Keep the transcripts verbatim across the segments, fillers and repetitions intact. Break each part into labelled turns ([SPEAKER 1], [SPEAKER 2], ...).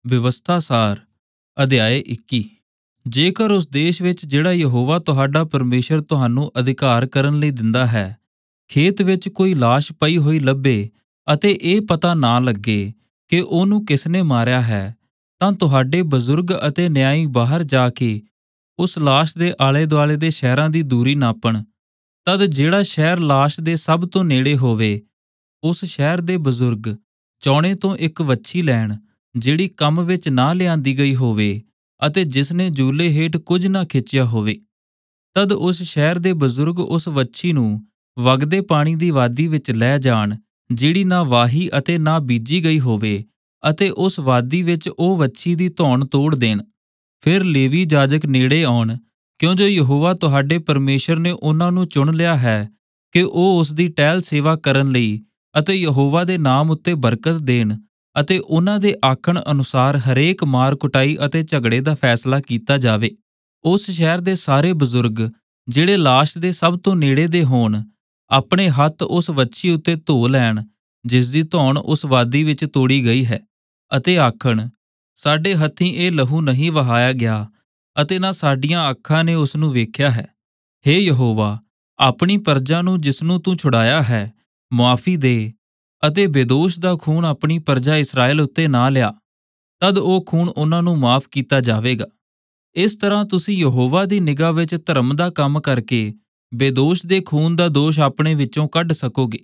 [SPEAKER 1] ਵਿਵਸਥਾ ਸਾਰ ਅਧਿਆਇ ਇੱਕੀ। ਜੇਕਰ ਉਸ ਦੇਸ਼ ਵਿੱਚ ਜਿਹੜਾ ਯਹੋਵਾ ਤੁਹਾਡਾ ਪਰਮੇਸ਼ਰ ਤੁਹਾਨੂੰ ਅਧਿਕਾਰ ਕਰਨ ਲਈ ਦਿੰਦਾ ਹੈ, ਖੇਤ ਵਿੱਚ ਕੋਈ ਲਾਸ਼ ਪਈ ਹੋਈ ਲੱਭੇ ਅਤੇ ਇਹ ਪਤਾ ਨਾ ਲੱਗੇ ਕਿ ਉਹਨੂੰ ਕਿਸਨੇ ਮਾਰਿਆ ਹੈ, ਤਾਂ ਤੁਹਾਡੇ ਬਜ਼ੁਰਗ ਅਤੇ ਨਿਆਈ ਬਾਹਰ ਜਾ ਕੇ ਉਸ ਲਾਸ਼ ਦੇ ਆਲੇ ਦੁਆਲੇ ਦੇ ਸ਼ਹਿਰਾਂ ਦੀ ਦੂਰੀ ਨਾਪਣ। ਤਦ ਜਿਹੜਾ ਸ਼ਹਿਰ ਲਾਸ਼ ਦੇ ਸਭ ਤੋਂ ਨੇੜੇ ਹੋਵੇ, ਉਸ ਸ਼ਹਿਰ ਦੇ ਬਜ਼ੁਰਗ ਚੌਣੇ ਤੋਂ ਇੱਕ ਵੱਛੀ ਲੈਣ, ਜਿਹੜੀ ਕੰਮ ਵਿੱਚ ਨਾ ਲਿਆਂਦੀ ਗਈ ਹੋਵੇ ਅਤੇ ਜਿਸਨੇ ਜੂਲੇ ਹੇਠ ਕੁਝ ਨਾ ਖਿੱਚਿਆ ਹੋਵੇ। ਤਦ ਉਸ ਸ਼ਹਿਰ ਦੇ ਬਜ਼ੁਰਗ ਉਸ ਵੱਛੀ ਨੂੰ ਵਗਦੇ ਪਾਣੀ ਦੀ ਵਾਦੀ ਵਿੱਚ ਲੈ ਜਾਣ, ਜਿਹੜੀ ਨਾ ਵਾਹੀ ਅਤੇ ਨਾ ਬੀਜੀ ਗਈ ਹੋਵੇ, ਅਤੇ ਉਸ ਵਾਦੀ ਵਿੱਚ ਉਹ ਵੱਛੀ ਦੀ ਧੌਣ ਤੋੜ ਦੇਣ। ਫਿਰ ਲੇਵੀ ਜਾਜਕ ਨੇੜੇ ਆਉਣ, ਕਿਉਂ ਜੋ ਯਹੋਵਾ ਤੁਹਾਡੇ ਪਰਮੇਸ਼ਰ ਨੇ ਉਹਨਾਂ ਨੂੰ ਚੁਣ ਲਿਆ ਹੈ ਕਿ ਉਹ ਉਸ ਦੀ ਟਹਿਲ ਸੇਵਾ ਕਰਨ ਲਈ ਅਤੇ ਯਹੋਵਾ ਦੇ ਨਾਮ ਉੱਤੇ ਬਰਕਤ ਦੇਣ, ਅਤੇ ਉਹਨਾਂ ਦੇ ਆਖਣ ਅਨੁਸਾਰ ਹਰੇਕ ਮਾਰ ਕੁਟਾਈ ਅਤੇ ਝਗੜੇ ਦਾ ਫੈਸਲਾ ਕੀਤਾ ਜਾਵੇ। ਉਸ ਸ਼ਹਿਰ ਦੇ ਸਾਰੇ ਬਜ਼ੁਰਗ ਜਿਹੜੇ ਲਾਸ਼ ਦੇ ਸਭ ਤੋਂ ਨੇੜੇ ਦੇ ਹੋਣ, ਆਪਣੇ ਹੱਥ ਉਸ ਵੱਛੀ ਉੱਤੇ ਧੋ ਲੈਣ ਜਿਸ ਦੀ ਧੌਣ ਉਸ ਵਾਦੀ ਵਿੱਚ ਤੋੜੀ ਗਈ ਹੈ, ਅਤੇ ਆਖਣ, ਸਾਡੇ ਹੱਥੀਂ ਇਹ ਲਹੂ ਨਹੀਂ ਵਹਾਇਆ ਗਿਆ ਅਤੇ ਨਾ ਸਾਡੀਆਂ ਅੱਖਾਂ ਨੇ ਉਸ ਨੂੰ ਵੇਖਿਆ ਹੈ। ਹੇ ਯਹੋਵਾ, ਆਪਣੀ ਪਰਜਾ ਨੂੰ ਜਿਸਨੂੰ ਤੂੰ ਛੁਡਾਇਆ ਹੈ ਮੁਆਫ਼ੀ ਦੇ, ਅਤੇ ਬੇਦੋਸ਼ ਦਾ ਖੂਨ ਆਪਣੀ ਪਰਜਾ ਇਸਰਾਏਲ ਉੱਤੇ ਨਾ ਲਿਆ। ਤਦ ਉਹ ਖੂਨ ਉਹਨਾਂ ਨੂੰ ਮਾਫ਼ ਕੀਤਾ ਜਾਵੇਗਾ। ਇਸ ਤਰ੍ਹਾਂ ਤੁਸੀਂ ਯਹੋਵਾ ਦੀ ਨਿਗਾਹ ਵਿੱਚ ਧਰਮ ਦਾ ਕੰਮ ਕਰਕੇ ਬੇਦੋਸ਼ ਦੇ ਖੂਨ ਦਾ ਦੋਸ਼ ਆਪਣੇ ਵਿੱਚੋਂ ਕੱਢ ਸਕੋਗੇ।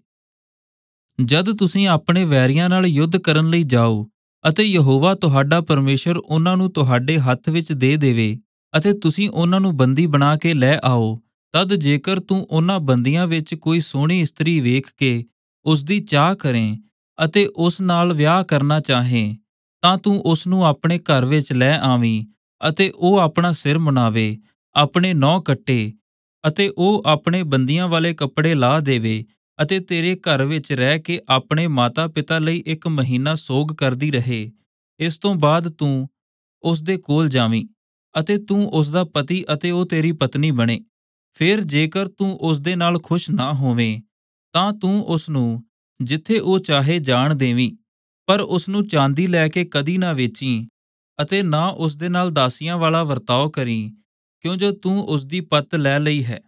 [SPEAKER 1] ਜਦ ਤੁਸੀਂ ਆਪਣੇ ਵੈਰੀਆਂ ਨਾਲ ਯੁੱਧ ਕਰਨ ਲਈ ਜਾਓ ਅਤੇ ਯਹੋਵਾ ਤੁਹਾਡਾ ਪਰਮੇਸ਼ਰ ਉਹਨਾਂ ਨੂੰ ਤੁਹਾਡੇ ਹੱਥ ਵਿੱਚ ਦੇ ਦੇਵੇ ਅਤੇ ਤੁਸੀਂ ਉਹਨਾਂ ਨੂੰ ਬੰਦੀ ਬਣਾ ਕੇ ਲੈ ਆਓ, ਤਦ ਜੇਕਰ ਤੂੰ ਉਹਨਾਂ ਬੰਦੀਆਂ ਵਿੱਚ ਕੋਈ ਸੋਹਣੀ ਇਸਤਰੀ ਵੇਖ ਕੇ ਉਸ ਦੀ ਚਾਹ ਕਰੇ ਅਤੇ ਉਸ ਨਾਲ ਵਿਆਹ ਕਰਨਾ ਚਾਹੇ, ਤਾਂ ਤੂੰ ਉਸ ਨੂੰ ਆਪਣੇ ਘਰ ਵਿੱਚ ਲੈ ਆਵੀਂ ਅਤੇ ਉਹ ਆਪਣਾ ਸਿਰ ਮੁੰਨਾਵੇ, ਆਪਣੇ ਨਹੁੰ ਕੱਟੇ ਅਤੇ ਉਹ ਆਪਣੇ ਬੰਦੀਆਂ ਵਾਲੇ ਕੱਪੜੇ ਲਾ ਦੇਵੇ ਅਤੇ ਤੇਰੇ ਘਰ ਵਿੱਚ ਰਹਿ ਕੇ ਆਪਣੇ ਮਾਤਾ ਪਿਤਾ ਲਈ ਇੱਕ ਮਹੀਨਾ ਸੋਗ ਕਰਦੀ ਰਹੇ। ਇਸ ਤੋਂ ਬਾਅਦ ਤੂੰ ਉਸ ਦੇ ਕੋਲ ਜਾਵੀਂ ਅਤੇ ਤੂੰ ਉਸ ਦਾ ਪਤੀ ਅਤੇ ਉਹ ਤੇਰੀ ਪਤਨੀ ਬਣੇ। ਫਿਰ ਜੇਕਰ ਤੂੰ ਉਸ ਦੇ ਨਾਲ ਖੁਸ਼ ਨਾ ਹੋਵੇਂ, ਤਾਂ ਤੂੰ ਉਸ ਨੂੰ ਜਿੱਥੇ ਉਹ ਚਾਹੇ ਜਾਣ ਦੇਵੀਂ, ਪਰ ਉਸ ਨੂੰ ਚਾਂਦੀ ਲੈ ਕੇ ਕਦੀ ਨਾ ਵੇਚੀਂ ਅਤੇ ਨਾ ਉਸ ਦੇ ਨਾਲ ਦਾਸੀਆਂ ਵਾਲਾ ਵਰਤਾਓ ਕਰੀਂ, ਕਿਉਂ ਜੋ ਤੂੰ ਉਸ ਦੀ ਪੱਤ ਲੈ ਲਈ ਹੈ।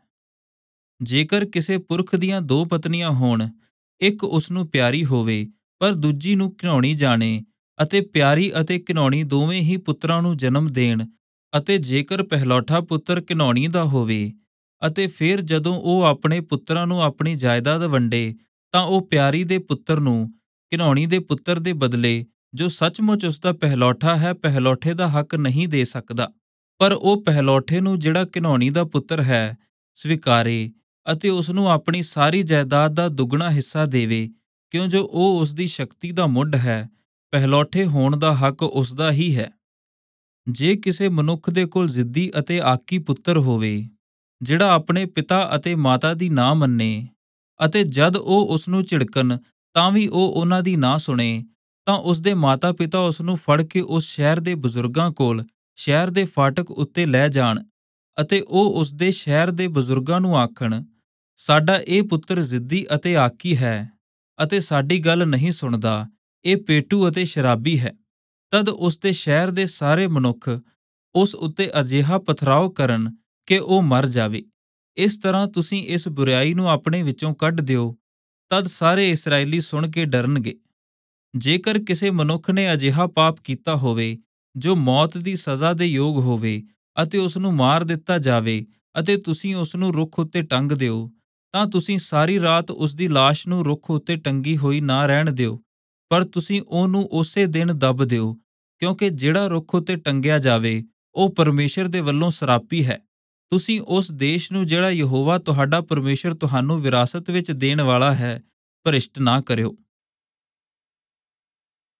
[SPEAKER 1] ਜੇਕਰ ਕਿਸੇ ਪੁਰਖ ਦੀਆਂ ਦੋ ਪਤਨੀਆਂ ਹੋਣ, ਇੱਕ ਉਸ ਨੂੰ ਪਿਆਰੀ ਹੋਵੇ ਪਰ ਦੂਜੀ ਨੂੰ ਘਿਨਾਉਣੀ ਜਾਣੇ, ਅਤੇ ਪਿਆਰੀ ਅਤੇ ਘਿਨਾਉਣੀ ਦੋਵੇਂ ਹੀ ਪੁੱਤਰਾਂ ਨੂੰ ਜਨਮ ਦੇਣ, ਅਤੇ ਜੇਕਰ ਪਹਿਲੌਠਾ ਪੁੱਤਰ ਘਿਨਾਉਣੀ ਦਾ ਹੋਵੇ ਅਤੇ ਫਿਰ ਜਦੋਂ ਉਹ ਆਪਣੇ ਪੁੱਤਰਾਂ ਨੂੰ ਆਪਣੀ ਜਾਇਦਾਦ ਵੰਡੇ, ਤਾਂ ਉਹ ਪਿਆਰੀ ਦੇ ਪੁੱਤਰ ਨੂੰ ਘਿਨਾਉਣੀ ਦੇ ਪੁੱਤਰ ਦੇ ਬਦਲੇ, ਜੋ ਸੱਚਮੁੱਚ ਉਸ ਦਾ ਪਹਿਲੌਠਾ ਹੈ, ਪਹਿਲੌਠੇ ਦਾ ਹੱਕ ਨਹੀਂ ਦੇ ਸਕਦਾ, ਪਰ ਉਹ ਪਹਿਲੌਠੇ ਨੂੰ ਜਿਹੜਾ ਘਿਨਾਉਣੀ ਦਾ ਪੁੱਤਰ ਹੈ ਸਵੀਕਾਰੇ ਅਤੇ ਉਸ ਨੂੰ ਆਪਣੀ ਸਾਰੀ ਜਾਇਦਾਦ ਦਾ ਦੁੱਗਣਾ ਹਿੱਸਾ ਦੇਵੇ, ਕਿਉਂ ਜੋ ਉਹ ਉਸ ਦੀ ਸ਼ਕਤੀ ਦਾ ਮੁੱਢ ਹੈ। ਪਹਿਲੌਠੇ ਹੋਣ ਦਾ ਹੱਕ ਉਸ ਦਾ ਹੀ ਹੈ। ਜੇ ਕਿਸੇ ਮਨੁੱਖ ਦੇ ਕੋਲ ਜ਼ਿੱਦੀ ਅਤੇ ਆਕੀ ਪੁੱਤਰ ਹੋਵੇ, ਜਿਹੜਾ ਆਪਣੇ ਪਿਤਾ ਅਤੇ ਮਾਤਾ ਦੀ ਨਾ ਮੰਨੇ, ਅਤੇ ਜਦ ਉਹ ਉਸ ਨੂੰ ਝਿੜਕਣ ਤਾਂ ਵੀ ਉਹ ਉਹਨਾਂ ਦੀ ਨਾ ਸੁਣੇ, ਤਾਂ ਉਸ ਦੇ ਮਾਤਾ ਪਿਤਾ ਉਸ ਨੂੰ ਫੜ ਕੇ ਉਸ ਸ਼ਹਿਰ ਦੇ ਬਜ਼ੁਰਗਾਂ ਕੋਲ ਸ਼ਹਿਰ ਦੇ ਫਾਟਕ ਉੱਤੇ ਲੈ ਜਾਣ, ਅਤੇ ਉਹ ਉਸ ਦੇ ਸ਼ਹਿਰ ਦੇ ਬਜ਼ੁਰਗਾਂ ਨੂੰ ਆਖਣ, ਸਾਡਾ ਇਹ ਪੁੱਤਰ ਜ਼ਿੱਦੀ ਅਤੇ ਆਕੀ ਹੈ ਅਤੇ ਸਾਡੀ ਗੱਲ ਨਹੀਂ ਸੁਣਦਾ, ਇਹ ਪੇਟੂ ਅਤੇ ਸ਼ਰਾਬੀ ਹੈ। ਤਦ ਉਸ ਦੇ ਸ਼ਹਿਰ ਦੇ ਸਾਰੇ ਮਨੁੱਖ ਉਸ ਉੱਤੇ ਅਜਿਹਾ ਪਥਰਾਓ ਕਰਨ ਕਿ ਉਹ ਮਰ ਜਾਵੇ। ਇਸ ਤਰ੍ਹਾਂ ਤੁਸੀਂ ਇਸ ਬੁਰਾਈ ਨੂੰ ਆਪਣੇ ਵਿੱਚੋਂ ਕੱਢ ਦਿਓ, ਤਦ ਸਾਰੇ ਇਸਰਾਏਲੀ ਸੁਣ ਕੇ ਡਰਨਗੇ। ਜੇਕਰ ਕਿਸੇ ਮਨੁੱਖ ਨੇ ਅਜਿਹਾ ਪਾਪ ਕੀਤਾ ਹੋਵੇ ਜੋ ਮੌਤ ਦੀ ਸਜ਼ਾ ਦੇ ਯੋਗ ਹੋਵੇ ਅਤੇ ਉਸ ਨੂੰ ਮਾਰ ਦਿੱਤਾ ਜਾਵੇ ਅਤੇ ਤੁਸੀਂ ਉਸ ਨੂੰ ਰੁੱਖ ਉੱਤੇ ਟੰਗ ਦਿਓ, ਤਾਂ ਤੁਸੀਂ ਸਾਰੀ ਰਾਤ ਉਸ ਦੀ ਲਾਸ਼ ਨੂੰ ਰੁੱਖ ਉੱਤੇ ਟੰਗੀ ਹੋਈ ਨਾ ਰਹਿਣ ਦਿਓ, ਪਰ ਤੁਸੀਂ ਉਹਨੂੰ ਉਸੇ ਦਿਨ ਦੱਬ ਦਿਓ, ਕਿਉਂਕਿ ਜਿਹੜਾ ਰੁੱਖ ਉੱਤੇ ਟੰਗਿਆ ਜਾਵੇ ਉਹ ਪਰਮੇਸ਼ਰ ਦੇ ਵੱਲੋਂ ਸਰਾਪੀ ਹੈ। ਤੁਸੀਂ ਉਸ ਦੇਸ਼ ਨੂੰ ਜਿਹੜਾ ਯਹੋਵਾ ਤੁਹਾਡਾ ਪਰਮੇਸ਼ਰ ਤੁਹਾਨੂੰ ਵਿਰਾਸਤ ਵਿੱਚ ਦੇਣ ਵਾਲਾ ਹੈ, ਭ੍ਰਿਸ਼ਟ ਨਾ ਕਰਿਓ।